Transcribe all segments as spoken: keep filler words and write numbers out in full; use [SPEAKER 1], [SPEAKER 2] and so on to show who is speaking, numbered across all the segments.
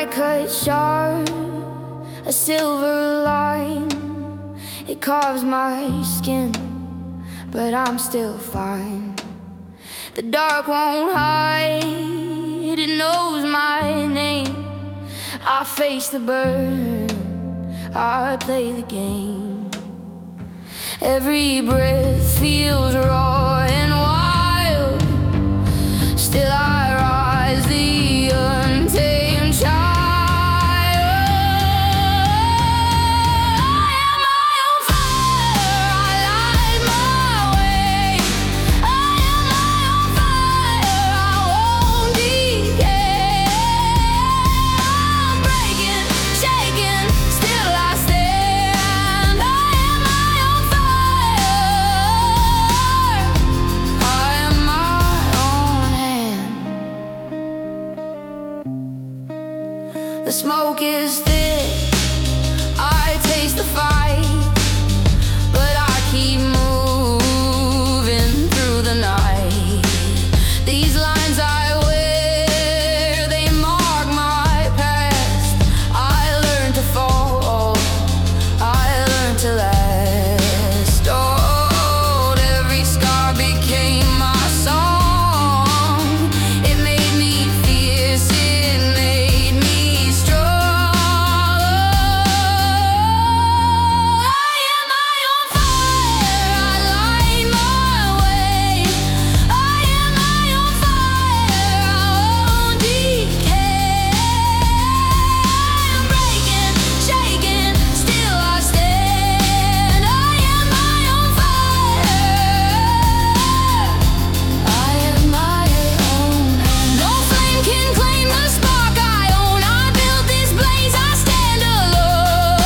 [SPEAKER 1] cut sharp, a silver line. It carves my skin, but I'm still fine. The dark won't hide, it knows my name. I face the burn, I play the game. Every breath feels raw and wild. Still I rise, the untamed child. I am my own fire, I light my way. I am my own fire, I won't decay. I'm breaking, shaking, still I stand. I am my own fire, I am my own hand. The smoke is thick, I taste the fight, but I keep moving through the night. These lines I wear, they mark my past. I learned to fall, I learned to last. Oh, every scar became my song. It made me fierce, it made me strong. I am my own fire, I light my way. I am my own fire, I won't decay. I'm breaking, shaking, still I stand. I am my own fire, I am my own hand. No flame can claim the spark I own. I built this blaze, I stand alone.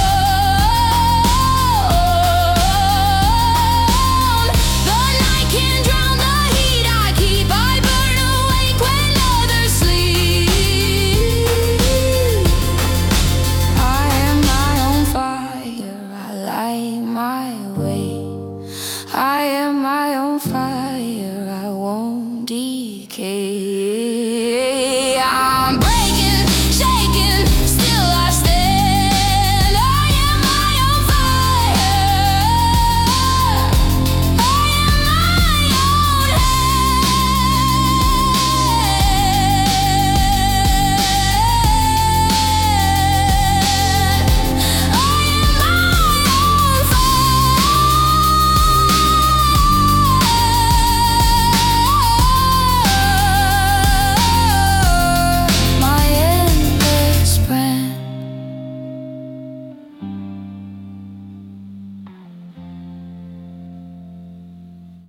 [SPEAKER 1] The night can drown the heat I keep. I burn awake when others sleep. I am my own fire, I light my